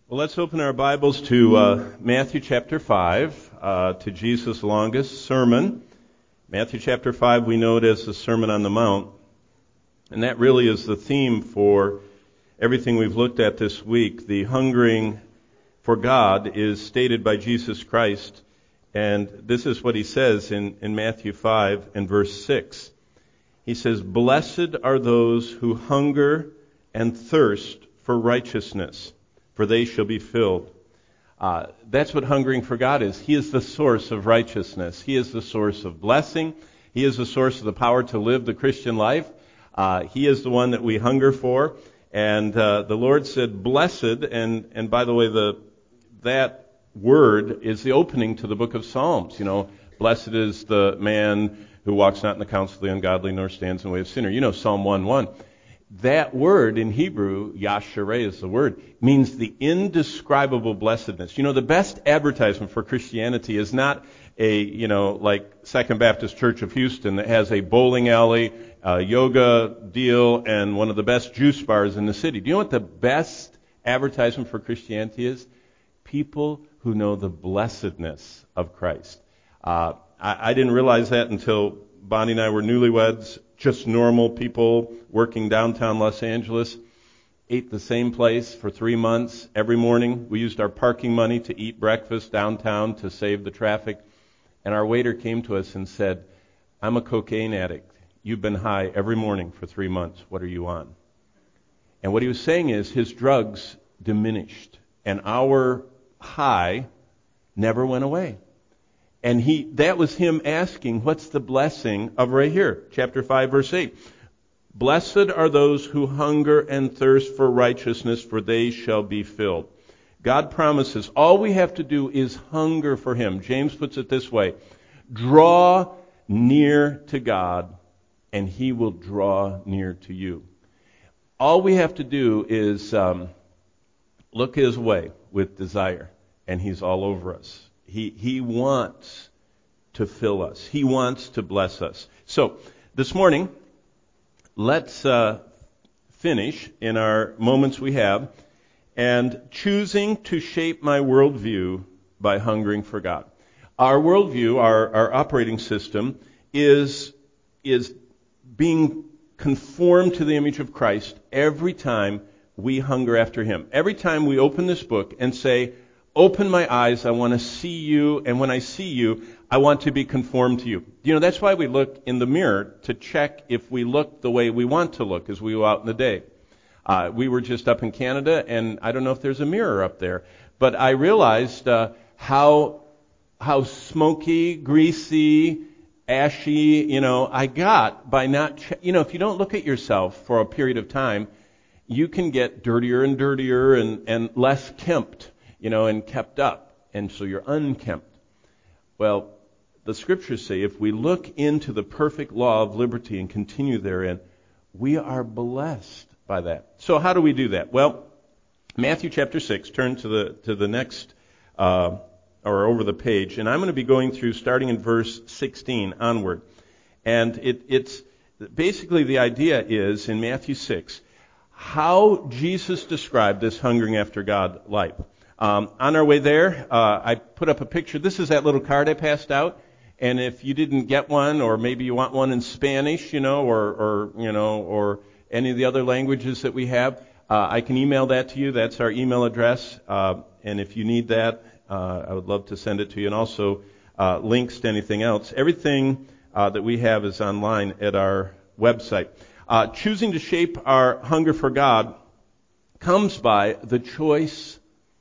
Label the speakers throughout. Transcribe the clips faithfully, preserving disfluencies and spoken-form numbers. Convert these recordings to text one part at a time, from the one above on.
Speaker 1: Well, let's open our Bibles to uh, Matthew chapter five, uh, to Jesus' longest sermon. Matthew chapter five, we know it as the Sermon on the Mount. And that really is the theme for everything we've looked at this week. The hungering for God is stated by Jesus Christ. And this is what he says in, in Matthew five and verse six. He says, "Blessed are those who hunger and thirst for righteousness, for they shall be filled." Uh, that's what hungering for God is. He is the source of righteousness. He is the source of blessing. He is the source of the power to live the Christian life. Uh, he is the one that we hunger for. And uh, the Lord said, "Blessed," and and by the way, the that word is the opening to the book of Psalms. You know, blessed is the man who walks not in the counsel of the ungodly, nor stands in the way of sinner. You know, Psalm one one. That word in Hebrew, Yashareh is the word, means the indescribable blessedness. You know, the best advertisement for Christianity is not a, you know, like Second Baptist Church of Houston that has a bowling alley, a yoga deal, and one of the best juice bars in the city. Do you know what the best advertisement for Christianity is? People who know the blessedness of Christ. Uh, I, I didn't realize that until Bonnie and I were newlyweds. Just normal people working downtown Los Angeles, ate the same place for three months every morning. We used our parking money to eat breakfast downtown to save the traffic. And our waiter came to us and said, "I'm a cocaine addict. You've been high every morning for three months. What are you on?" And what he was saying is his drugs diminished, and our high never went away. And he, that was him asking, what's the blessing of right here? Chapter five, verse eight. "Blessed are those who hunger and thirst for righteousness, for they shall be filled." God promises all we have to do is hunger for him. James puts it this way: draw near to God, and he will draw near to you. All we have to do is um, look his way with desire, and he's all over us. He he wants to fill us. He wants to bless us. So, this morning, let's uh, finish in our moments we have, and choosing to shape my worldview by hungering for God. Our worldview, our, our operating system, is, is being conformed to the image of Christ every time we hunger after him. Every time we open this book and say, "Open my eyes, I want to see you, and when I see you, I want to be conformed to you." You know, that's why we look in the mirror to check if we look the way we want to look as we go out in the day. Uh, we were just up in Canada, and I don't know if there's a mirror up there, but I realized uh, how how smoky, greasy, ashy, you know, I got by not, che- you know, if you don't look at yourself for a period of time, you can get dirtier and dirtier and, and less kempt. You know, and kept up, and so you're unkempt. Well, the scriptures say if we look into the perfect law of liberty and continue therein, we are blessed by that. So how do we do that? Well, Matthew chapter six, turn to the to the next, uh, or over the page, and I'm going to be going through starting in verse sixteen onward. And it, it's basically the idea is in Matthew six, how Jesus described this hungering after God life. Um, on our way there, uh, I put up a picture. This is that little card I passed out. And if you didn't get one, or maybe you want one in Spanish, you know, or, or you know, or any of the other languages that we have, uh, I can email that to you. That's our email address. Uh, and if you need that, uh, I would love to send it to you. And also uh, links to anything else. Everything uh, that we have is online at our website. Uh, choosing to shape our hunger for God comes by the choice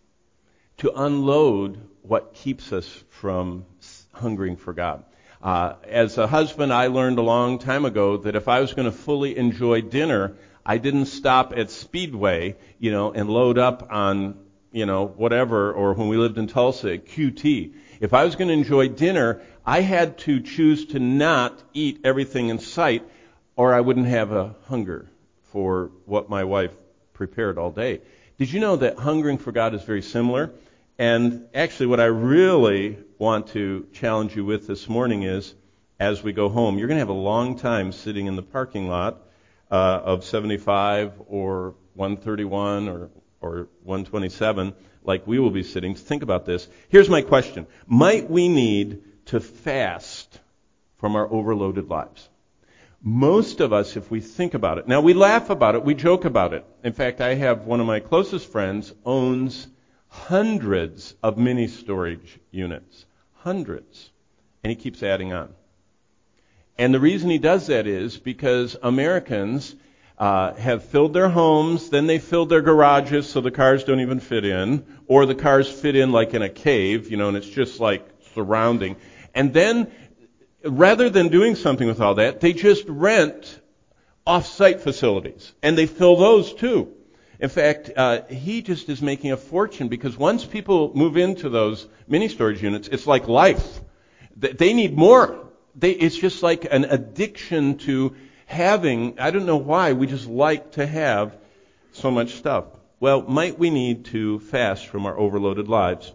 Speaker 1: to unload what keeps us from hungering for God. Uh, as a husband, I learned a long time ago that if I was going to fully enjoy dinner, I didn't stop at Speedway, you know, and load up on, you know, whatever, or when we lived in Tulsa, at Q T. If I was going to enjoy dinner, I had to choose to not eat everything in sight, or I wouldn't have a hunger for what my wife prepared all day. Did you know that hungering for God is very similar? And actually what I really want to challenge you with this morning is, as we go home, you're going to have a long time sitting in the parking lot uh, of seventy-five or one thirty-one or or one twenty-seven, like we will be sitting, to think about this. Here's my question. Might we need to fast from our overloaded lives? Most of us, if we think about it, now we laugh about it, we joke about it. In fact, I have one of my closest friends owns hundreds of mini storage units. Hundreds. And he keeps adding on. And the reason he does that is because Americans uh, have filled their homes, then they filled their garages so the cars don't even fit in, or the cars fit in like in a cave, you know, and it's just like surrounding. And then, rather than doing something with all that, they just rent off-site facilities, and they fill those too. In fact, uh, he just is making a fortune because once people move into those mini storage units, it's like life. They need more. They, it's just like an addiction to having, I don't know why, we just like to have so much stuff. Well, might we need to fast from our overloaded lives?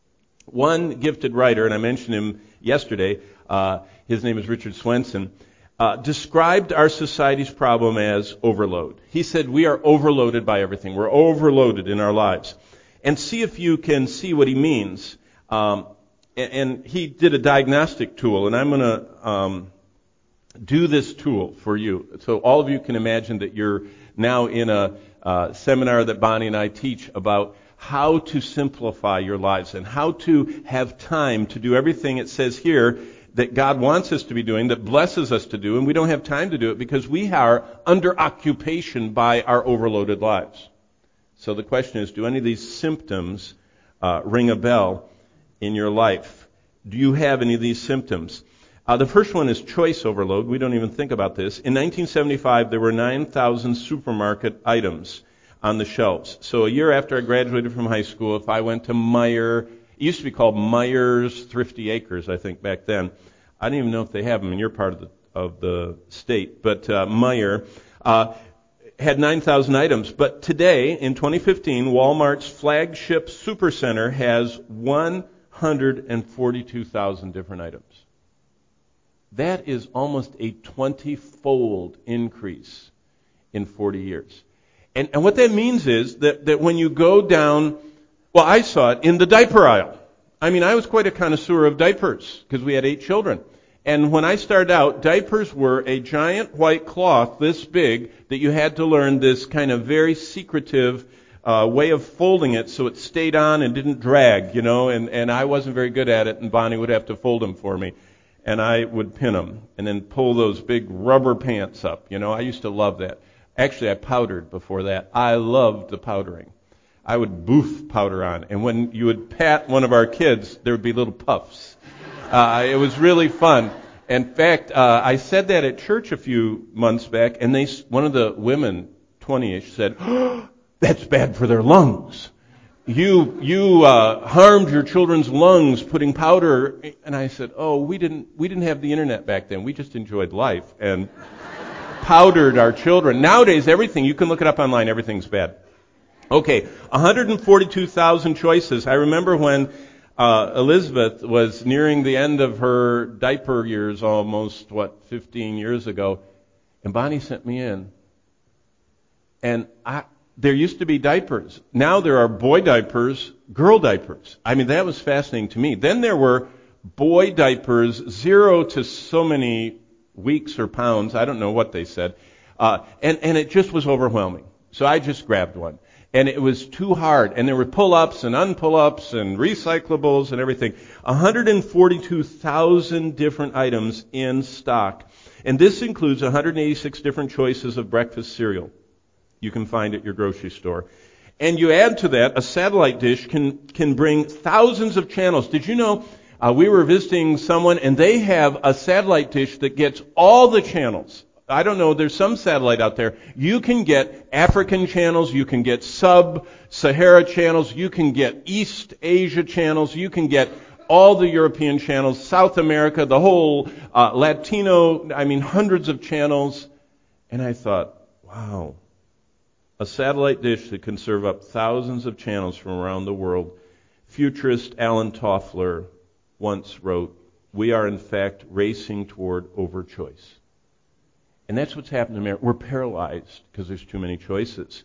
Speaker 1: One gifted writer, and I mentioned him yesterday, uh, his name is Richard Swenson, uh, described our society's problem as overload. He said we are overloaded by everything. We're overloaded in our lives. And see if you can see what he means. Um, and, and he did a diagnostic tool, and I'm going to um, do this tool for you. So all of you can imagine that you're now in a uh, seminar that Bonnie and I teach about how to simplify your lives and how to have time to do everything it says here that God wants us to be doing, that blesses us to do, and we don't have time to do it because we are under occupation by our overloaded lives. So the question is, do any of these symptoms uh, ring a bell in your life? Do you have any of these symptoms? Uh, the first one is choice overload. We don't even think about this. In nineteen seventy-five, there were nine thousand supermarket items on the shelves. So a year after I graduated from high school, if I went to Meijer, it used to be called Meier's Thrifty Acres, I think, back then. I don't even know if they have them in your part of the of the state, but uh, Meijer uh, had nine thousand items. But today, in twenty fifteen, Walmart's flagship supercenter has one hundred forty-two thousand different items. That is almost a twenty-fold increase in forty years. And, and what that means is that, that when you go down, well, I saw it in the diaper aisle. I mean, I was quite a connoisseur of diapers because we had eight children. And when I started out, diapers were a giant white cloth this big that you had to learn this kind of very secretive uh, way of folding it so it stayed on and didn't drag, you know, and, and I wasn't very good at it, and Bonnie would have to fold them for me. And I would pin them and then pull those big rubber pants up, you know. I used to love that. Actually, I powdered before that. I loved the powdering. I would boof powder on. And when you would pat one of our kids, there would be little puffs. Uh, it was really fun. In fact, uh, I said that at church a few months back, and they, one of the women, twenty-ish, said, oh, that's bad for their lungs. You you uh, harmed your children's lungs putting powder. And I said, oh, we didn't we didn't have the internet back then. We just enjoyed life and powdered our children. Nowadays, everything, you can look it up online, everything's bad. Okay, one hundred forty-two thousand choices. I remember when uh, Elizabeth was nearing the end of her diaper years almost, what, fifteen years ago, and Bonnie sent me in. And I, there used to be diapers. Now there are boy diapers, girl diapers. I mean, that was fascinating to me. Then there were boy diapers, zero to so many weeks or pounds, I don't know what they said, uh, and, and it just was overwhelming. So I just grabbed one. And it was too hard. And there were pull-ups and unpull-ups and recyclables and everything. one hundred forty-two thousand different items in stock. And this includes one hundred eighty-six different choices of breakfast cereal you can find at your grocery store. And you add to that, a satellite dish can, can bring thousands of channels. Did you know, uh, we were visiting someone and they have a satellite dish that gets all the channels. I don't know, there's some satellite out there. You can get African channels, you can get sub-Sahara channels, you can get East Asia channels, you can get all the European channels, South America, the whole uh, Latino, I mean hundreds of channels. And I thought, wow, a satellite dish that can serve up thousands of channels from around the world. Futurist Alan Toffler once wrote, we are in fact racing toward overchoice. And that's what's happened in America. We're paralyzed because there's too many choices.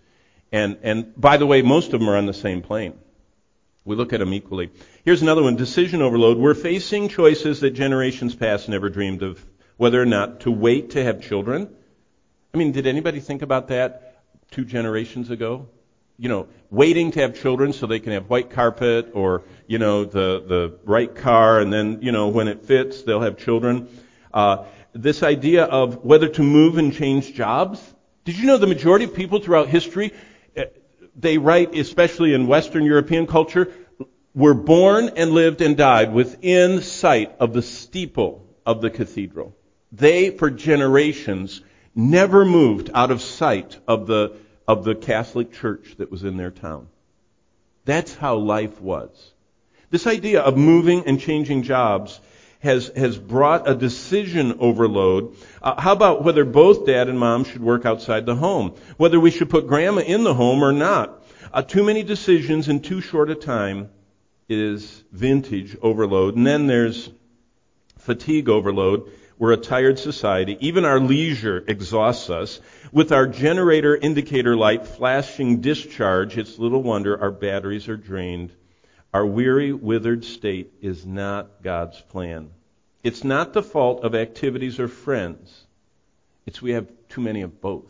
Speaker 1: And, and by the way, most of them are on the same plane. We look at them equally. Here's another one, decision overload. We're facing choices that generations past never dreamed of, whether or not to wait to have children. I mean, did anybody think about that two generations ago? You know, waiting to have children so they can have white carpet or, you know, the, the right car, and then, you know, when it fits, they'll have children. Uh, this idea of whether to move and change jobs. Did you know the majority of people throughout history, they write, especially in Western European culture, were born and lived and died within sight of the steeple of the cathedral. They, for generations, never moved out of sight of the of the Catholic Church that was in their town. That's how life was. This idea of moving and changing jobs has has brought a decision overload. Uh, how about whether both dad and mom should work outside the home? Whether we should put grandma in the home or not? Uh, too many decisions in too short a time is vintage overload. And then there's fatigue overload. We're a tired society. Even our leisure exhausts us. With our generator indicator light flashing discharge, it's little wonder our batteries are drained. Our weary, withered state is not God's plan. It's not the fault of activities or friends. It's we have too many of both.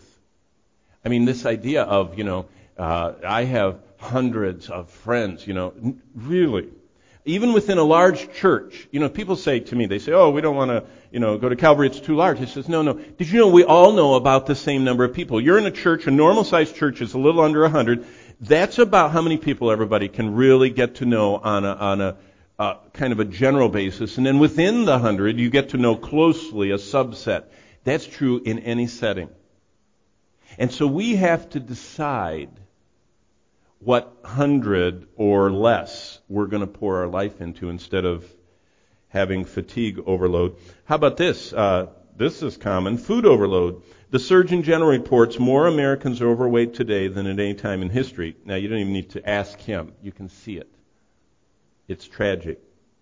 Speaker 1: I mean, this idea of, you know, uh, I have hundreds of friends, you know, n- really. Even within a large church, you know, people say to me, they say, oh, we don't want to, you know, go to Calvary, it's too large. I says, no, no. Did you know we all know about the same number of people? You're in a church, a normal-sized church is a little under one hundred. That's about how many people everybody can really get to know on a, on a uh, kind of a general basis. And then within the one hundred, you get to know closely a subset. That's true in any setting. And so we have to decide what hundred or less we're going to pour our life into instead of having fatigue overload. How about this? Uh, this is common. Food overload. The Surgeon General reports more Americans are overweight today than at any time in history. Now, you don't even need to ask him. You can see it. It's tragic.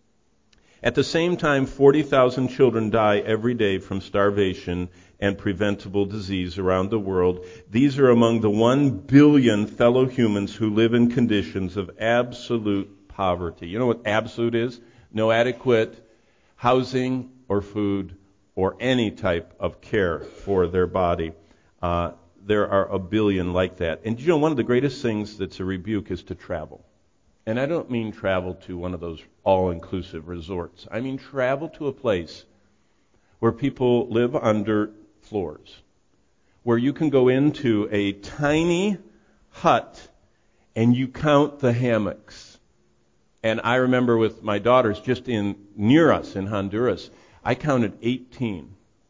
Speaker 1: At the same time, forty thousand children die every day from starvation and preventable disease around the world. These are among the one billion fellow humans who live in conditions of absolute poverty. You know what absolute is? No adequate housing or food or any type of care for their body. Uh, there are a billion like that. And you know, one of the greatest things that's a rebuke is to travel. And I don't mean travel to one of those all-inclusive resorts. I mean travel to a place where people live under floors, where you can go into a tiny hut and you count the hammocks. And I remember with my daughters just in near us in Honduras, I counted eighteen.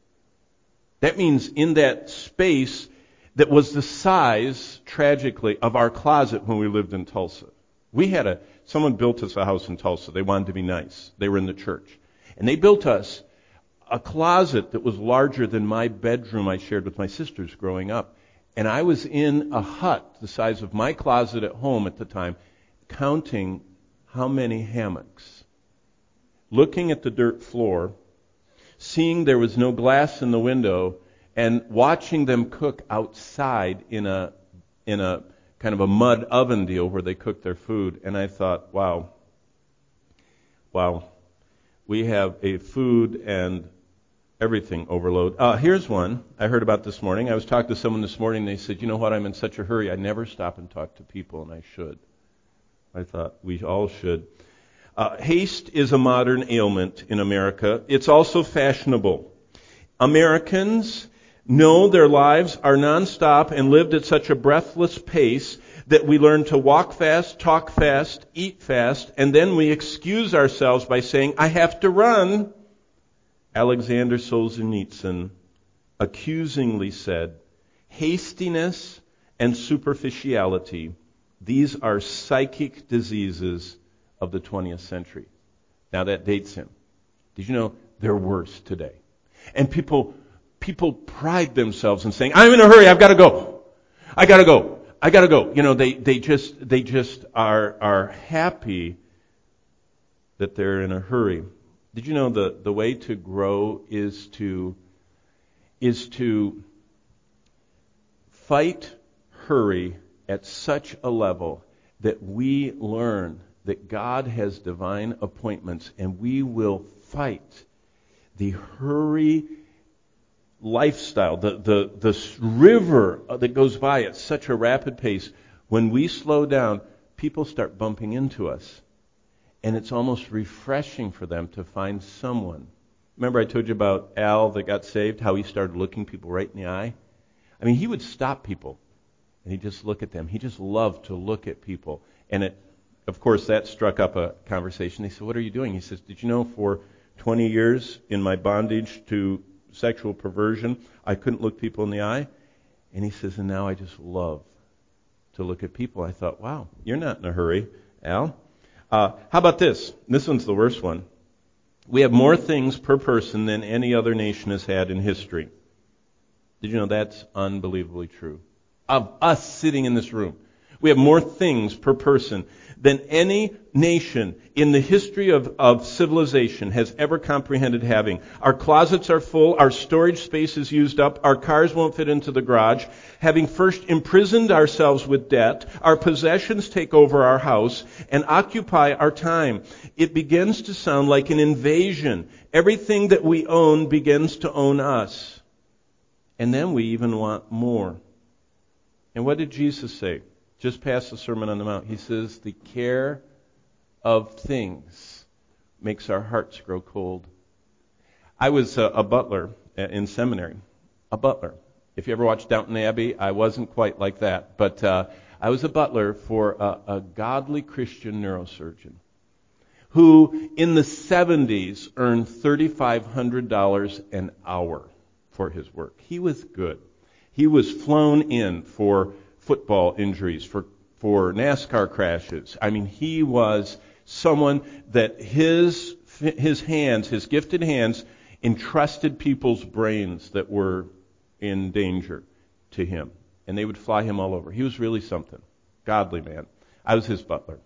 Speaker 1: That means in that space that was the size, tragically, of our closet when we lived in Tulsa. We had a, someone built us a house in Tulsa. They wanted to be nice. They were in the church. And they built us a closet that was larger than my bedroom I shared with my sisters growing up. And I was in a hut the size of my closet at home at the time, counting how many hammocks. Looking at the dirt floor, seeing there was no glass in the window, and watching them cook outside in a in a kind of a mud oven deal where they cook their food. And I thought, wow, wow, we have a food and everything overload. Uh, here's one I heard about this morning. I was talking to someone this morning, and they said, you know what, I'm in such a hurry, I never stop and talk to people, and I should. I thought we all should. Uh, haste is a modern ailment in America. It's also fashionable. Americans know their lives are nonstop and lived at such a breathless pace that we learn to walk fast, talk fast, eat fast, and then we excuse ourselves by saying, I have to run. Alexander Solzhenitsyn accusingly said, hastiness and superficiality, these are psychic diseases of the twentieth century. Now that dates him. Did you know they're worse today? And people people pride themselves in saying, I'm in a hurry, I've got to go. I got to go. I got to go. You know, they, they just they just are are happy that they're in a hurry. Did you know the, the way to grow is to is to fight hurry at such a level that we learn that God has divine appointments, and we will fight the hurry lifestyle, the, the, the river that goes by at such a rapid pace. When we slow down, people start bumping into us. And it's almost refreshing for them to find someone. Remember I told you about Al that got saved, how he started looking people right in the eye? I mean, he would stop people, and he'd just look at them. He just loved to look at people. And it, of course, that struck up a conversation. They said, what are you doing? He says, did you know for twenty years in my bondage to sexual perversion, I couldn't look people in the eye? And he says, and now I just love to look at people. I thought, wow, you're not in a hurry, Al. Uh, how about this? This one's the worst one. We have more things per person than any other nation has had in history. Did you know that's unbelievably true? Of us sitting in this room, we have more things per person than any nation in the history of, of civilization has ever comprehended having. Our closets are full, our storage space is used up, our cars won't fit into the garage. Having first imprisoned ourselves with debt, our possessions take over our house and occupy our time. It begins to sound like an invasion. Everything that we own begins to own us. And then we even want more. And what did Jesus say? Just past the Sermon on the Mount. He says, the care of things makes our hearts grow cold. I was a, a butler in seminary. A butler. If you ever watched Downton Abbey, I wasn't quite like that. But uh, I was a butler for a, a godly Christian neurosurgeon who in the seventies earned three thousand five hundred dollars an hour for his work. He was good. He was flown in for football injuries, for, for NASCAR crashes. I mean, he was someone that his his hands, his gifted hands, entrusted people's brains that were in danger to him. And they would fly him all over. He was really something. Godly man. I was his butler.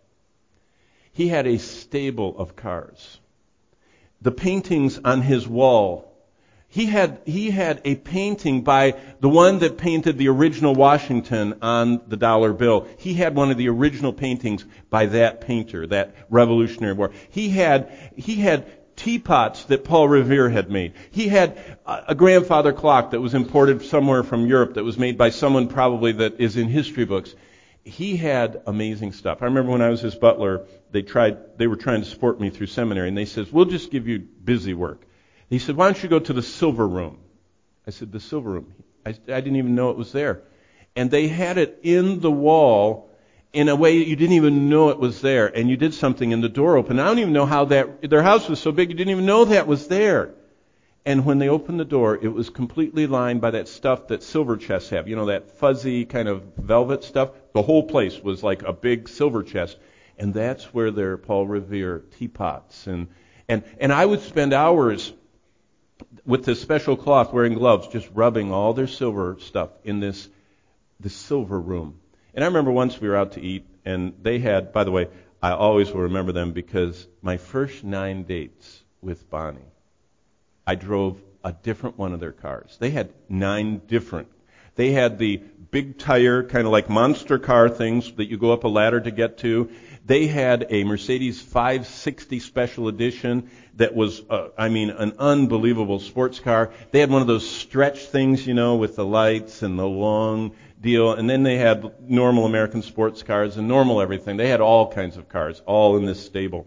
Speaker 1: He had a stable of cars. The paintings on his wall, He had he had a painting by the one that painted the original Washington on the dollar bill. He had one of the original paintings by that painter, that Revolutionary War. He had he had teapots that Paul Revere had made. He had a, a grandfather clock that was imported somewhere from Europe that was made by someone probably that is in history books. He had amazing stuff. I remember when I was his butler, they tried they were trying to support me through seminary, and they said, "We'll just give you busy work." He said, why don't you go to the silver room? I said, the silver room? I, I didn't even know it was there. And they had it in the wall in a way you didn't even know it was there. And you did something and the door opened. I don't even know how that, their house was so big you didn't even know that was there. And when they opened the door, it was completely lined by that stuff that silver chests have. You know, that fuzzy kind of velvet stuff. The whole place was like a big silver chest. And that's where their Paul Revere teapots. And, and, and I would spend hours with this special cloth, wearing gloves, just rubbing all their silver stuff in this this silver room. And I remember once we were out to eat, and they had, by the way, I always will remember them because my first nine dates with Bonnie, I drove a different one of their cars. They had nine different. They had the big tire, kind of like monster car things that you go up a ladder to get to. They had a Mercedes five sixty Special Edition that was, uh, I mean, an unbelievable sports car. They had one of those stretch things, you know, with the lights and the long deal. And then they had normal American sports cars and normal everything. They had all kinds of cars, all in this stable.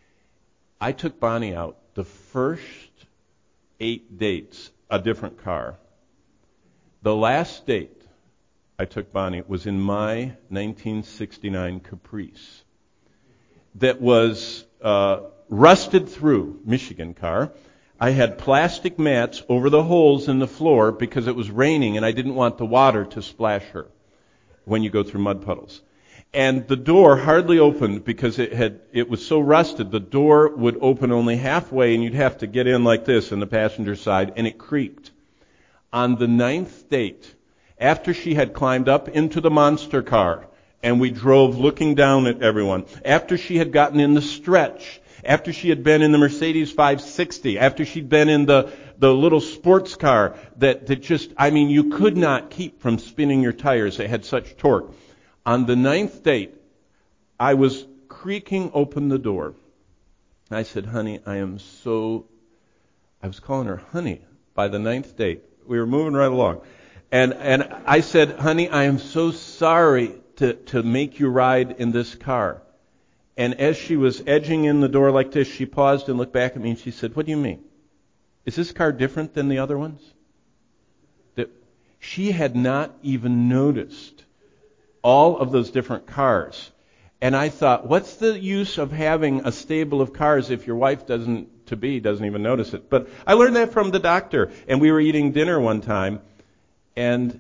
Speaker 1: I took Bonnie out. The first eight dates, a different car. The last date I took Bonnie was in my nineteen sixty-nine Caprice that was uh, rusted through, Michigan car. I had plastic mats over the holes in the floor because it was raining and I didn't want the water to splash her when you go through mud puddles. And the door hardly opened because it had it was so rusted. The door would open only halfway and you'd have to get in like this on the passenger side, and it creaked. On the ninth date, after she had climbed up into the monster car, and we drove looking down at everyone, after she had gotten in the stretch, after she had been in the Mercedes five sixty, after she'd been in the, the little sports car that, that just, I mean, you could not keep from spinning your tires. It had such torque. On the ninth date, I was creaking open the door. I said, honey, I am so, I was calling her honey by the ninth date. We were moving right along. And and I said, honey, I am so sorry to, to make you ride in this car. And as she was edging in the door like this, she paused and looked back at me and she said, what do you mean? Is this car different than the other ones? That she had not even noticed all of those different cars. And I thought, what's the use of having a stable of cars if your wife doesn't, to be, doesn't even notice it? But I learned that from the doctor. And we were eating dinner one time, and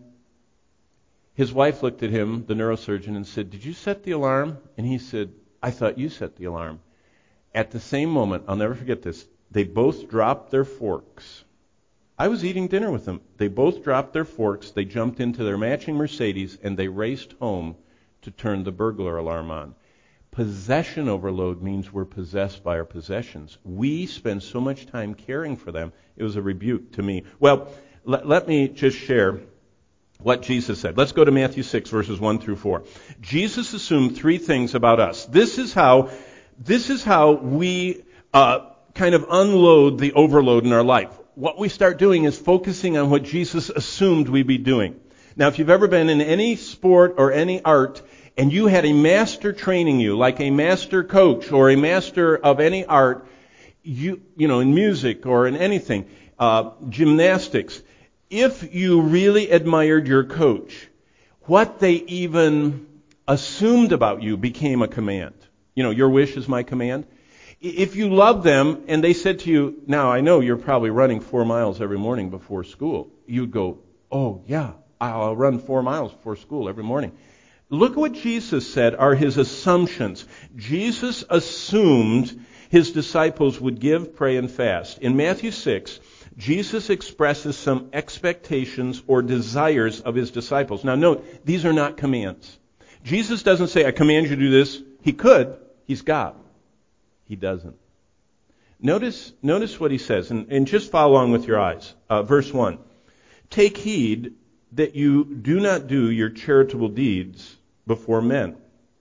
Speaker 1: his wife looked at him, the neurosurgeon, and said, did you set the alarm? And he said, I thought you set the alarm. At the same moment, I'll never forget this, they both dropped their forks. I was eating dinner with them. They both dropped their forks, they jumped into their matching Mercedes, and they raced home to turn the burglar alarm on. Possession overload means we're possessed by our possessions. We spend so much time caring for them. It was a rebuke to me. Well, let, let me just share what Jesus said. Let's go to Matthew six, verses one through four. Jesus assumed three things about us. This is how, this is how we uh, kind of unload the overload in our life. What we start doing is focusing on what Jesus assumed we'd be doing. Now, if you've ever been in any sport or any art, and you had a master training you, like a master coach or a master of any art, you, you know, in music or in anything, uh, gymnastics, if you really admired your coach, what they even assumed about you became a command. You know, your wish is my command. If you loved them and they said to you, now I know you're probably running four miles every morning before school, you'd go, oh yeah, I'll run four miles before school every morning. Look at what Jesus said are his assumptions. Jesus assumed his disciples would give, pray, and fast. In Matthew six, Jesus expresses some expectations or desires of his disciples. Now note, these are not commands. Jesus doesn't say, I command you to do this. He could. He's God. He doesn't. Notice, notice what he says, and, and just follow along with your eyes. Uh, verse one. Take heed that you do not do your charitable deeds before men,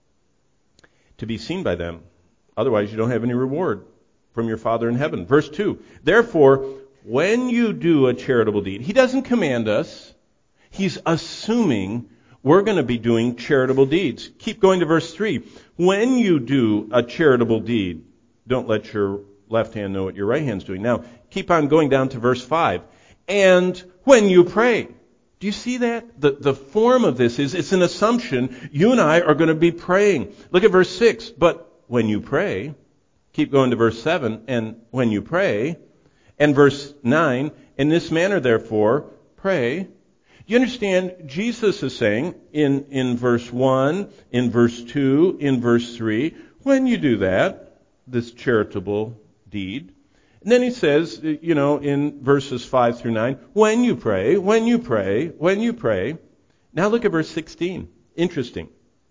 Speaker 1: to be seen by them. Otherwise, you don't have any reward from your Father in heaven. Verse two. Therefore, when you do a charitable deed, he doesn't command us. He's assuming we're going to be doing charitable deeds. Keep going to verse three. When you do a charitable deed, don't let your left hand know what your right hand's doing. Now, keep on going down to verse five. And when you pray. Do you see that? The, the form of this is, it's an assumption. You and I are going to be praying. Look at verse six. But when you pray, keep going to verse seven, and when you pray, and verse nine, in this manner therefore, pray. You understand, Jesus is saying in, in verse one, in verse two, in verse three, when you do that, this charitable deed, and then he says, you know, in verses five through nine, when you pray, when you pray, when you pray. Now look at verse sixteen. Interesting.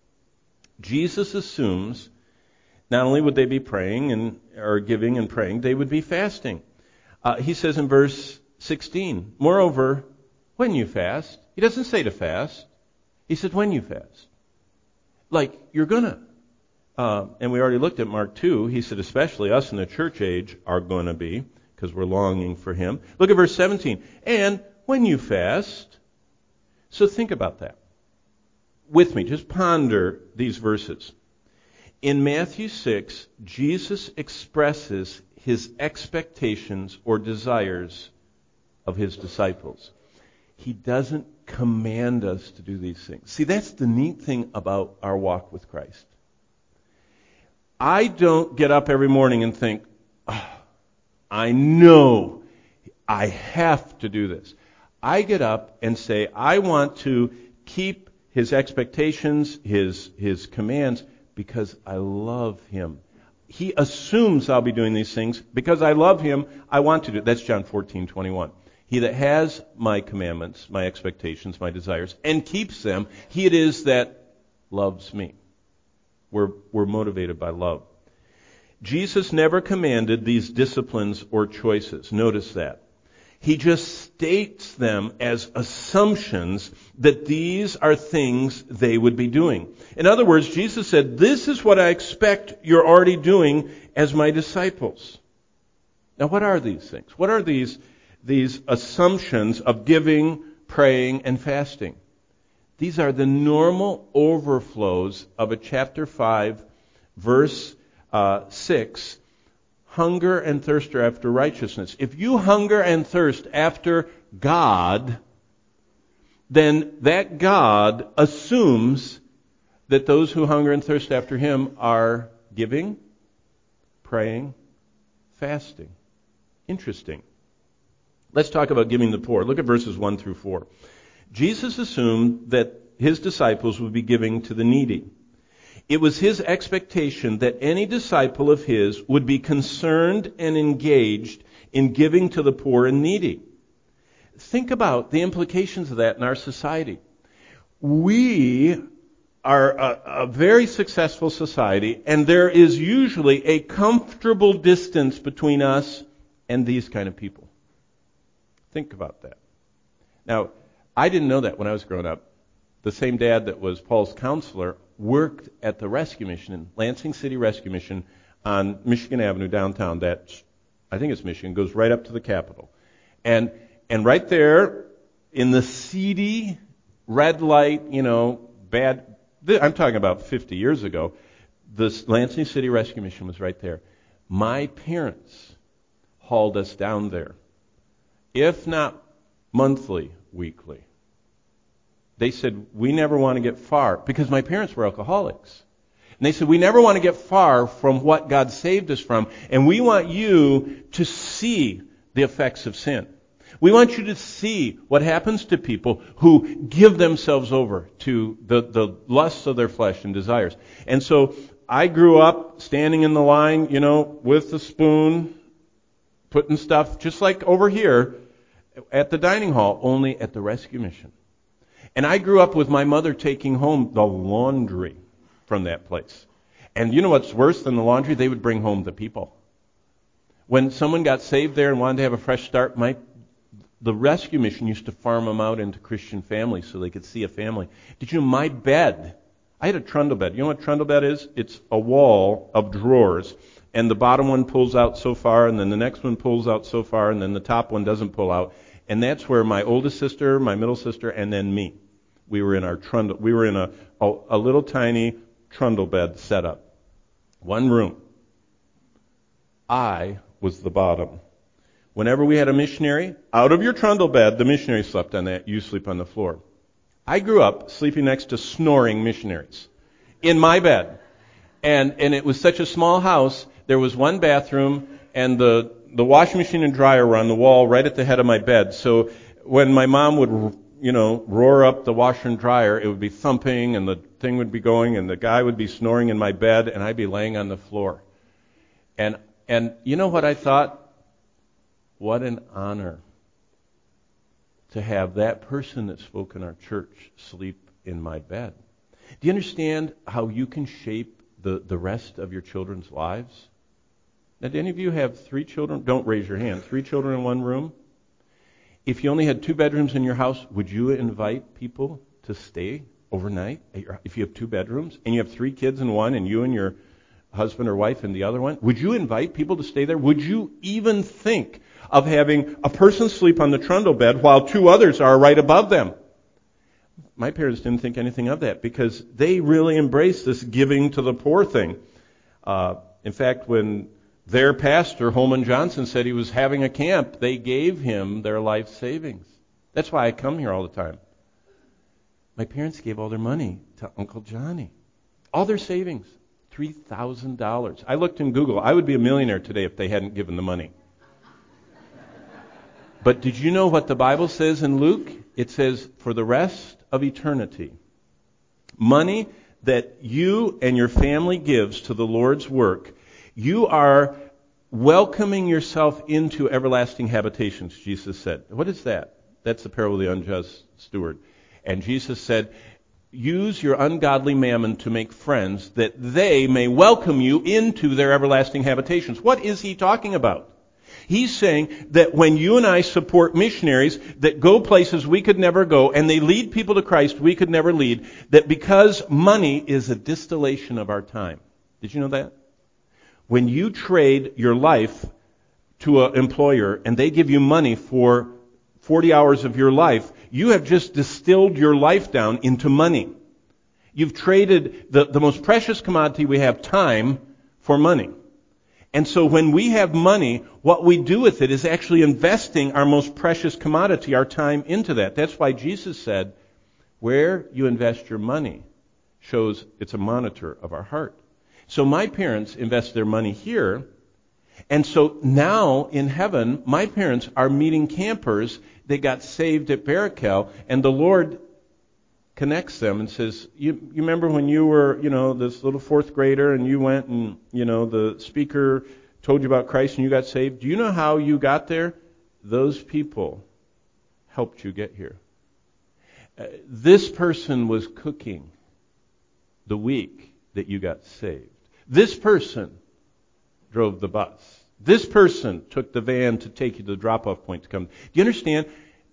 Speaker 1: Jesus assumes not only would they be praying and or giving and praying, they would be fasting. Uh, he says in verse sixteen, moreover, when you fast, he doesn't say to fast. He said when you fast. Like, you're gonna. Uh, and we already looked at Mark two. He said, especially us in the church age are going to be, because we're longing for him. Look at verse seventeen. And when you fast, so think about that. With me, just ponder these verses. In Matthew six, Jesus expresses his expectations or desires of his disciples. He doesn't command us to do these things. See, that's the neat thing about our walk with Christ. I don't get up every morning and think, oh, I know I have to do this. I get up and say, I want to keep his expectations, his, his commands, because I love him. He assumes I'll be doing these things. Because I love him, I want to do it. That's John fourteen twenty-one. He that has my commandments, my expectations, my desires, and keeps them, he it is that loves me. We're, we're motivated by love. Jesus never commanded these disciplines or choices. Notice that. He just states them as assumptions that these are things they would be doing. In other words, Jesus said, this is what I expect you're already doing as my disciples. Now, what are these things? What are these, these assumptions of giving, praying, and fasting? These are the normal overflows of a chapter five, verse uh, six, hunger and thirst after righteousness. If you hunger and thirst after God, then that God assumes that those who hunger and thirst after Him are giving, praying, fasting. Interesting. Let's talk about giving the poor. Look at verses one through four. Jesus assumed that His disciples would be giving to the needy. It was His expectation that any disciple of His would be concerned and engaged in giving to the poor and needy. Think about the implications of that in our society. We are a, a very successful society, and there is usually a comfortable distance between us and these kind of people. Think about that. Now, I didn't know that when I was growing up. The same dad that was Paul's counselor worked at the rescue mission, Lansing City Rescue Mission on Michigan Avenue downtown. That, I think it's Michigan, goes right up to the Capitol. And and right there in the seedy, red light, you know, bad, I'm talking about fifty years ago, the Lansing City Rescue Mission was right there. My parents hauled us down there, if not monthly, weekly. They said, we never want to get far, because my parents were alcoholics. And they said, we never want to get far from what God saved us from, and we want you to see the effects of sin. We want you to see what happens to people who give themselves over to the, the lusts of their flesh and desires. And so I grew up standing in the line, you know, with the spoon, putting stuff, just like over here at the dining hall, only at the rescue mission. And I grew up with my mother taking home the laundry from that place. And you know what's worse than the laundry? They would bring home the people. When someone got saved there and wanted to have a fresh start, my the rescue mission used to farm them out into Christian families so they could see a family. Did you know my bed? I had a trundle bed. You know what a trundle bed is? It's a wall of drawers. And the bottom one pulls out so far, and then the next one pulls out so far, and then the top one doesn't pull out. And that's where my oldest sister, my middle sister, and then me. We were in our trundle. We were in a, a, a little tiny trundle bed setup. One room. I was the bottom. Whenever we had a missionary, out of your trundle bed, the missionary slept on that. You sleep on the floor. I grew up sleeping next to snoring missionaries in my bed. And and it was such a small house. There was one bathroom, and the the washing machine and dryer were on the wall right at the head of my bed. So when my mom would, you know, roar up the washer and dryer, it would be thumping, and the thing would be going, and the guy would be snoring in my bed, and I'd be laying on the floor. And and you know what I thought? What an honor to have that person that spoke in our church sleep in my bed. Do you understand how you can shape the, the rest of your children's lives? Now, do any of you have three children? Don't raise your hand. Three children in one room? If you only had two bedrooms in your house, would you invite people to stay overnight? If you have two bedrooms and you have three kids in one and you and your husband or wife in the other one, would you invite people to stay there? Would you even think of having a person sleep on the trundle bed while two others are right above them? My parents didn't think anything of that because they really embraced this giving to the poor thing. Uh, in fact, when their pastor, Holman Johnson, said he was having a camp, they gave him their life savings. That's why I come here all the time. My parents gave all their money to Uncle Johnny. All their savings. three thousand dollars. I looked in Google. I would be a millionaire today if they hadn't given the money. But did you know what the Bible says in Luke? It says, for the rest of eternity, money that you and your family gives to the Lord's work, you are welcoming yourself into everlasting habitations, Jesus said. What is that? That's the parable of the unjust steward. And Jesus said, use your ungodly mammon to make friends that they may welcome you into their everlasting habitations. What is he talking about? He's saying that when you and I support missionaries that go places we could never go, and they lead people to Christ we could never lead, that because money is a distillation of our time. Did you know that? When you trade your life to an employer and they give you money for forty hours of your life, you have just distilled your life down into money. You've traded the, the most precious commodity we have, time, for money. And so when we have money, what we do with it is actually investing our most precious commodity, our time, into that. That's why Jesus said, where you invest your money shows it's a monitor of our heart. So my parents invest their money here, and so now in heaven, my parents are meeting campers. They got saved at Barakel, and the Lord connects them and says, you, you remember when you were, you know, this little fourth grader and you went and, you know, the speaker told you about Christ and you got saved? Do you know how you got there? Those people helped you get here. Uh, this person was cooking the week that you got saved. This person drove the bus. This person took the van to take you to the drop-off point to come. Do you understand?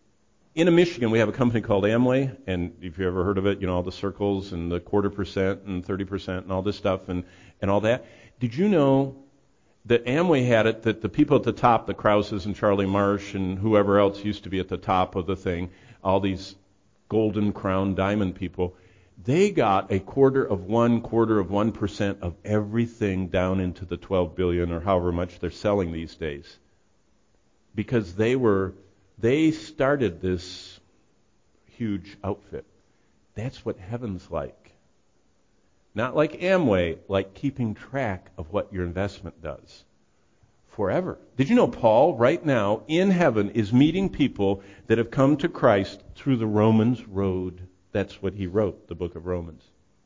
Speaker 1: In Michigan, we have a company called Amway, and if you ever heard of it, you know, all the circles and the quarter percent and thirty percent and all this stuff and, and all that. Did you know that Amway had it that the people at the top, the Krauses and Charlie Marsh and whoever else used to be at the top of the thing, all these golden crown diamond people, they got a quarter of one, quarter of one percent of everything down into the twelve billion or however much they're selling these days. Because they were, they started this huge outfit. That's what heaven's like. Not like Amway, like keeping track of what your investment does. Forever. Did you know Paul, right now, in heaven, is meeting people that have come to Christ through the Romans road? That's what he wrote, the book of Romans.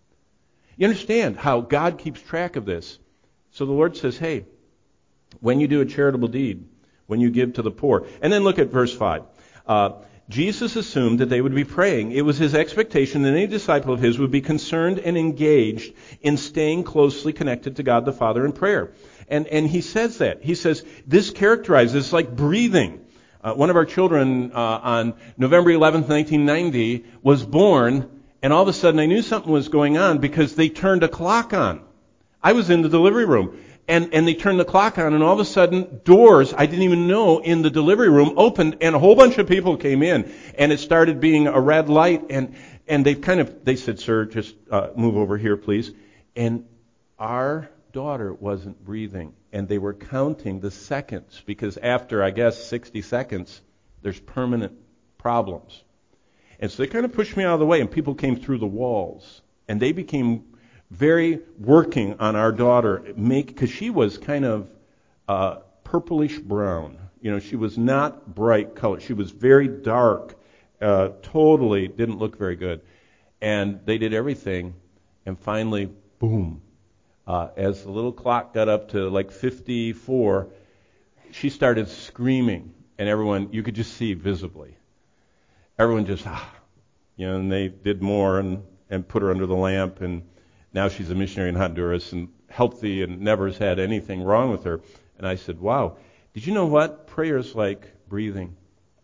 Speaker 1: You understand how God keeps track of this. So the Lord says, hey, when you do a charitable deed, when you give to the poor. And then look at verse five. Uh, Jesus assumed that they would be praying. It was his expectation that any disciple of his would be concerned and engaged in staying closely connected to God the Father in prayer. And, and he says that. He says, this characterizes, it's like breathing. Uh, one of our children uh, on November eleventh, nineteen ninety was born, and all of a sudden I knew something was going on because they turned a clock on. I was in the delivery room, and, and they turned the clock on, and all of a sudden doors I didn't even know in the delivery room opened, and a whole bunch of people came in, and it started being a red light, and, and they kind of, they said, sir, just uh, move over here, please. And our daughter wasn't breathing, and they were counting the seconds because after, I guess, sixty seconds, there's permanent problems. And so they kind of pushed me out of the way, and people came through the walls, and they became very working on our daughter, make because she was kind of uh, purplish brown. You know, she was not bright color. She was very dark, uh, totally didn't look very good. And they did everything, and finally, boom. Uh, as the little clock got up to like fifty-four, she started screaming, and everyone, you could just see visibly. Everyone just, ah, you know, and they did more and, and put her under the lamp, and now she's a missionary in Honduras and healthy and never has had anything wrong with her. And I said, wow, did you know what? Prayer is like breathing.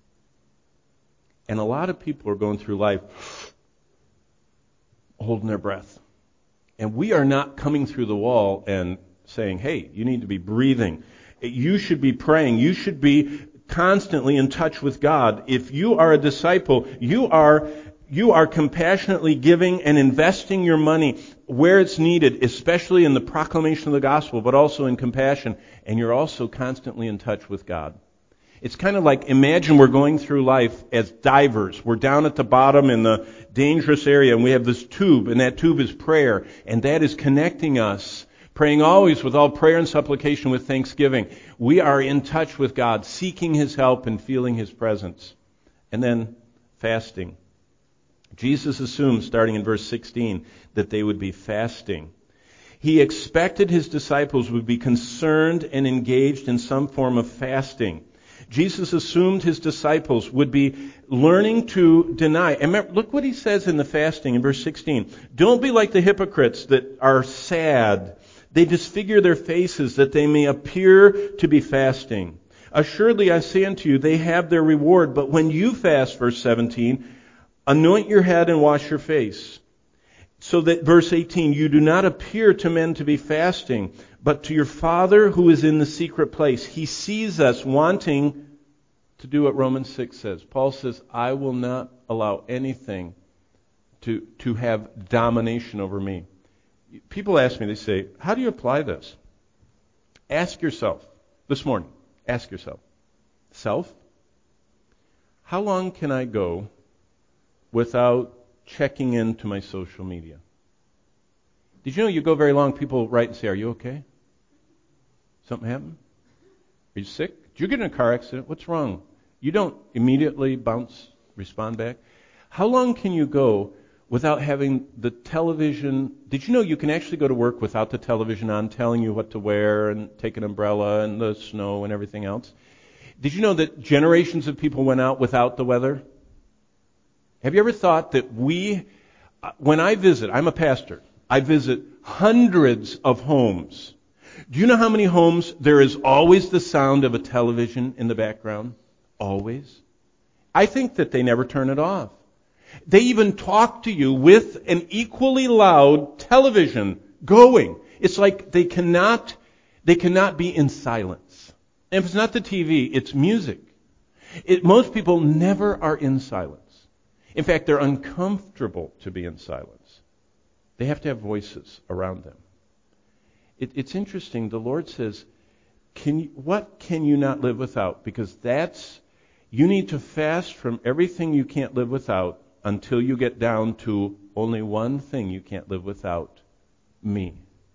Speaker 1: And a lot of people are going through life holding their breath. And we are not coming through the wall and saying, hey, you need to be breathing. You should be praying. You should be constantly in touch with God. If you are a disciple, you are you are compassionately giving and investing your money where it's needed, especially in the proclamation of the gospel, but also in compassion. And you're also constantly in touch with God. It's kind of like, imagine we're going through life as divers. We're down at the bottom in the dangerous area, and we have this tube, and that tube is prayer, and that is connecting us, praying always with all prayer and supplication with thanksgiving. We are in touch with God, seeking His help and feeling His presence. And then fasting. Jesus assumed, starting in verse sixteen, that they would be fasting. He expected His disciples would be concerned and engaged in some form of fasting. Jesus assumed His disciples would be learning to deny. And remember, look what He says in the fasting in verse sixteen. Don't be like the hypocrites that are sad. They disfigure their faces that they may appear to be fasting. Assuredly I say unto you, they have their reward. But when you fast, verse seventeen, anoint your head and wash your face. So that, verse eighteen, you do not appear to men to be fasting, but to your Father who is in the secret place. He sees us wanting to do what Romans six says. Paul says, I will not allow anything to, to have domination over me. People ask me, they say, how do you apply this? Ask yourself, this morning, ask yourself, self, how long can I go without checking into my social media? Did you know you go very long, people write and say, are you okay? Something happened? Are you sick? Did you get in a car accident? What's wrong? You don't immediately bounce, respond back. How long can you go without having the television? Did you know you can actually go to work without the television on, telling you what to wear and take an umbrella and the snow and everything else? Did you know that generations of people went out without the weather? Have you ever thought that we, when I visit, I'm a pastor, I visit hundreds of homes. Do you know how many homes there is always the sound of a television in the background? Always. I think that they never turn it off. They even talk to you with an equally loud television going. It's like they cannot, they cannot be in silence. And if it's not the T V, it's music. It, most people never are in silence. In fact, they're uncomfortable to be in silence. They have to have voices around them. It, it's interesting. The Lord says, "Can you, what can you not live without?" Because that's, you need to fast from everything you can't live without until you get down to only one thing you can't live without, me.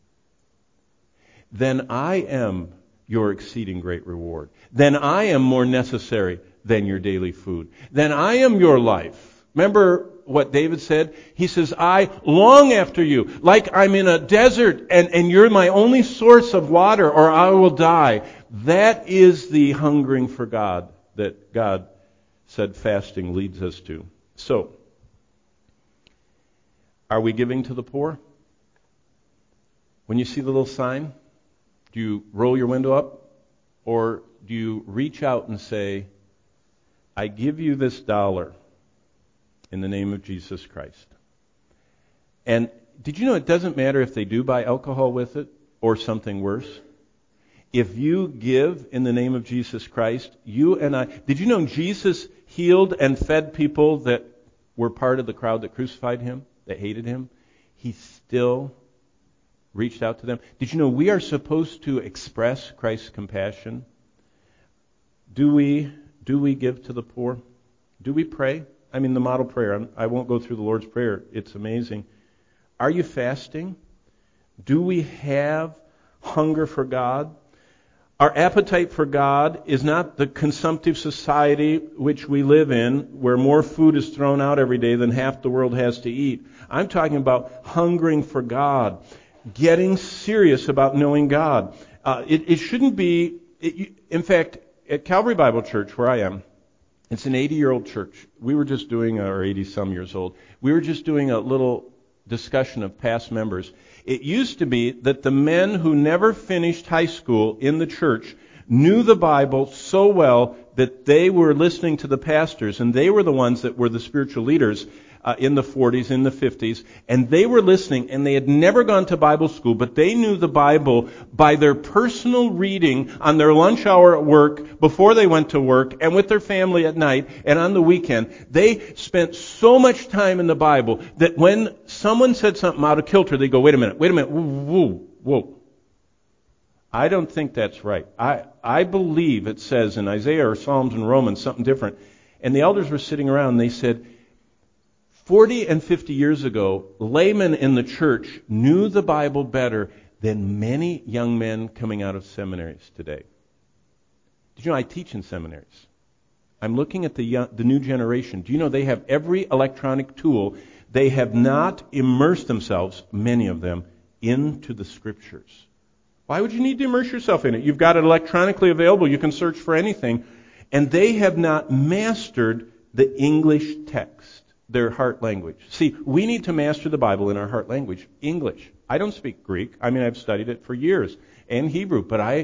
Speaker 1: Then I am your exceeding great reward. Then I am more necessary than your daily food. Then I am your life. Remember what David said? He says, I long after you, like I'm in a desert and, and you're my only source of water, or I will die. That is the hungering for God that God said fasting leads us to. So, are we giving to the poor? When you see the little sign, do you roll your window up? Or do you reach out and say, I give you this dollar in the name of Jesus Christ? And did you know it doesn't matter if they do buy alcohol with it or something worse? If you give in the name of Jesus Christ, you and I... Did you know Jesus healed and fed people that were part of the crowd that crucified him, that hated him? He still reached out to them. Did you know we are supposed to express Christ's compassion? Do we, do we give to the poor? Do we pray? I mean, the model prayer. I won't go through the Lord's Prayer. It's amazing. Are you fasting? Do we have hunger for God? Our appetite for God is not the consumptive society which we live in, where more food is thrown out every day than half the world has to eat. I'm talking about hungering for God, getting serious about knowing God. Uh, it, it shouldn't be, it, in fact, at Calvary Bible Church, where I am, it's an eighty-year-old church. We were just doing, or eighty-some years old, we were just doing a little discussion of past members. It used to be that the men who never finished high school in the church knew the Bible so well that they were listening to the pastors, and they were the ones that were the spiritual leaders uh, in the forties, in the fifties, and they were listening, and they had never gone to Bible school, but they knew the Bible by their personal reading on their lunch hour at work, before they went to work, and with their family at night, and on the weekend. They spent so much time in the Bible that when someone said something out of kilter, they go, wait a minute, wait a minute, whoa, whoa, whoa. I don't think that's right. I, I believe it says in Isaiah or Psalms and Romans something different. And the elders were sitting around and they said, forty and fifty years ago, laymen in the church knew the Bible better than many young men coming out of seminaries today. Did you know I teach in seminaries? I'm looking at the young, the new generation. Do you know they have every electronic tool? They have not immersed themselves, many of them, into the Scriptures. Why would you need to immerse yourself in it? You've got it electronically available. You can search for anything. And they have not mastered the English text, their heart language. See, we need to master the Bible in our heart language, English. I don't speak Greek. I mean, I've studied it for years, and Hebrew. But I,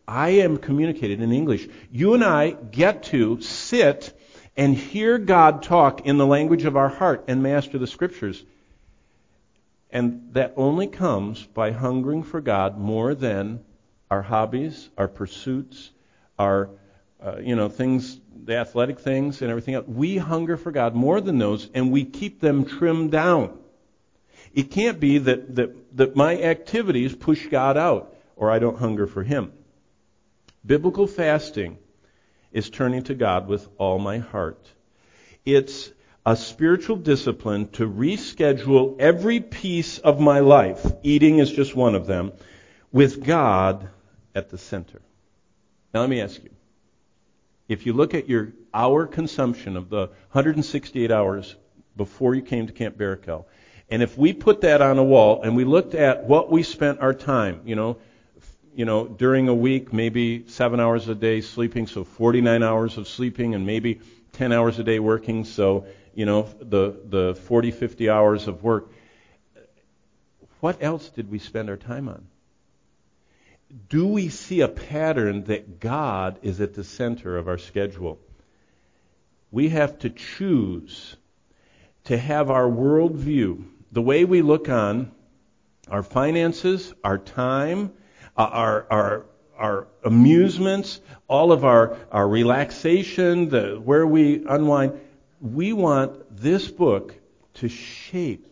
Speaker 1: I am communicated in English. You and I get to sit and hear God talk in the language of our heart and master the Scriptures. And that only comes by hungering for God more than our hobbies, our pursuits, our, uh, you know, things, the athletic things and everything else. We hunger for God more than those, and we keep them trimmed down. It can't be that, that, that my activities push God out, or I don't hunger for Him. Biblical fasting is turning to God with all my heart. It's a spiritual discipline to reschedule every piece of my life, eating is just one of them, with God at the center. Now let me ask you, if you look at your hour consumption of the one hundred sixty-eight hours before you came to Camp Barakel, and if we put that on a wall and we looked at what we spent our time, you know, you know, during a week, maybe seven hours a day sleeping, so forty-nine hours of sleeping, and maybe ten hours a day working, so, you know, the, the forty, fifty hours of work. What else did we spend our time on? Do we see a pattern that God is at the center of our schedule? We have to choose to have our worldview, the way we look on our finances, our time, our our our amusements, all of our, our relaxation, the where we unwind. We want this book to shape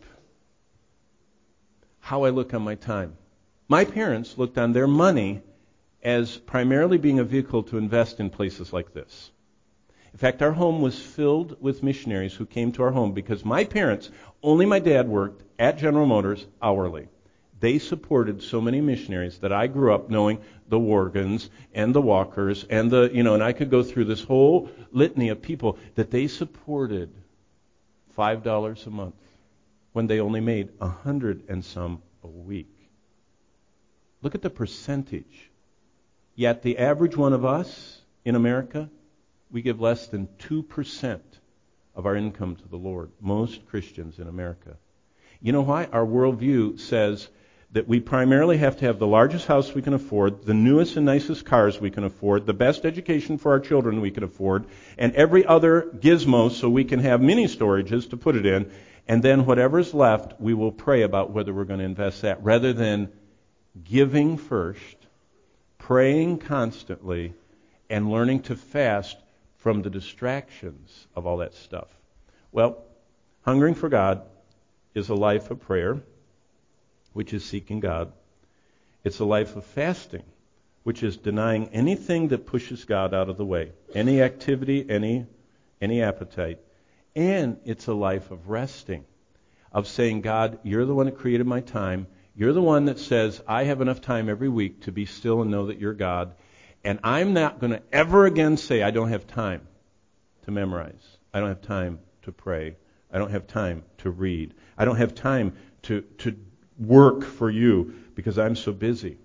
Speaker 1: how I look on my time. My parents looked on their money as primarily being a vehicle to invest in places like this. In fact, our home was filled with missionaries who came to our home because my parents, only my dad worked at General Motors hourly. They supported so many missionaries that I grew up knowing the Worgans and the Walkers and the, you know, and I could go through this whole litany of people that they supported five dollars a month when they only made a hundred and some a week. Look at the percentage. Yet the average one of us in America, we give less than two percent of our income to the Lord. Most Christians in America. You know why? Our worldview says that we primarily have to have the largest house we can afford, the newest and nicest cars we can afford, the best education for our children we can afford, and every other gizmo so we can have mini storages to put it in, and then whatever's left, we will pray about whether we're going to invest that, rather than giving first, praying constantly, and learning to fast from the distractions of all that stuff. Well, hungering for God is a life of prayer, which is seeking God. It's a life of fasting, which is denying anything that pushes God out of the way, any activity, any any appetite. And it's a life of resting, of saying, God, you're the one that created my time. You're the one that says I have enough time every week to be still and know that you're God. And I'm not going to ever again say I don't have time to memorize. I don't have time to pray. I don't have time to read. I don't have time to, to work for you because I'm so busy.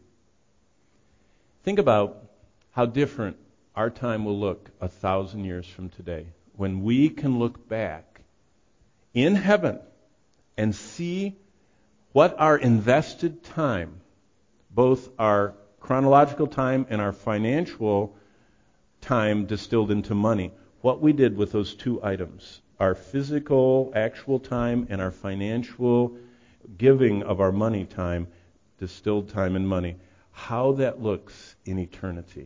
Speaker 1: Think about how different our time will look a thousand years from today when we can look back in heaven and see what our invested time, both our chronological time and our financial time distilled into money, what we did with those two items, our physical, actual time and our financial giving of our money time, distilled time and money, how that looks in eternity.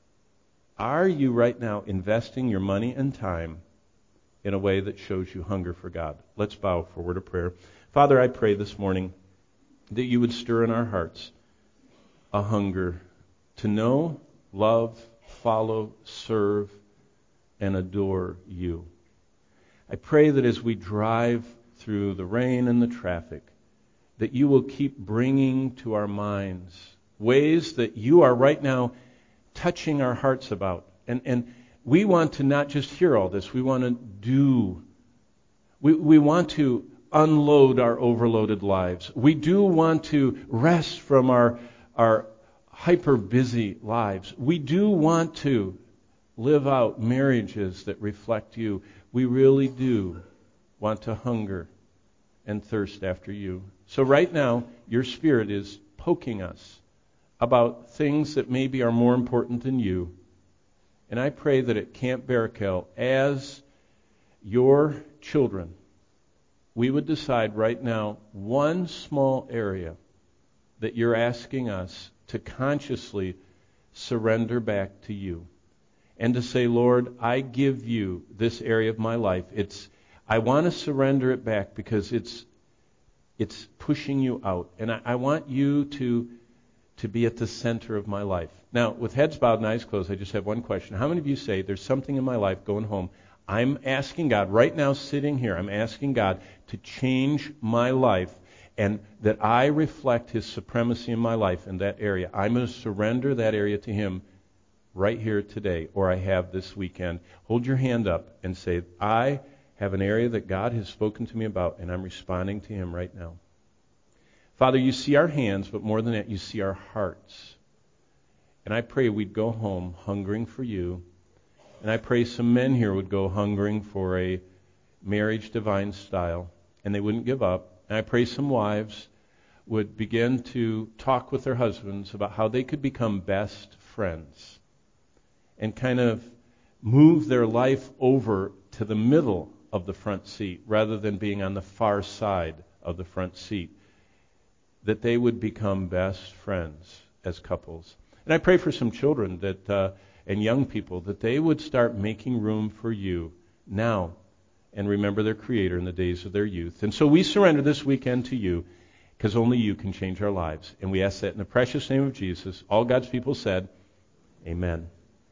Speaker 1: Are you right now investing your money and time in a way that shows you hunger for God? Let's bow for a word of prayer. Father, I pray this morning that you would stir in our hearts a hunger to know, love, follow, serve, and adore you. I pray that as we drive through the rain and the traffic, that you will keep bringing to our minds ways that you are right now touching our hearts about. And and we want to not just hear all this, we want to do. We, we want to unload our overloaded lives. We do want to rest from our, our hyper-busy lives. We do want to live out marriages that reflect you. We really do want to hunger and thirst after you. So right now, your Spirit is poking us about things that maybe are more important than you. And I pray that at Camp Barakel, as your children, we would decide right now one small area that you're asking us to consciously surrender back to you. And to say, Lord, I give you this area of my life. It's I want to surrender it back because it's it's pushing you out. And I, I want you to to be at the center of my life. Now, with heads bowed and eyes closed, I just have one question. How many of you say, there's something in my life going home, I'm asking God, right now sitting here, I'm asking God to change my life and that I reflect His supremacy in my life in that area. I'm going to surrender that area to Him right here today, or I have this weekend. Hold your hand up and say, I have an area that God has spoken to me about, and I'm responding to Him right now. Father, you see our hands, but more than that, you see our hearts. And I pray we'd go home hungering for you. And I pray some men here would go hungering for a marriage divine style, and they wouldn't give up. And I pray some wives would begin to talk with their husbands about how they could become best friends and kind of move their life over to the middle of the front seat rather than being on the far side of the front seat, that they would become best friends as couples. And I pray for some children that uh, and young people that they would start making room for you now and remember their Creator in the days of their youth. And so we surrender this weekend to you because only you can change our lives. And we ask that in the precious name of Jesus. All God's people said, amen.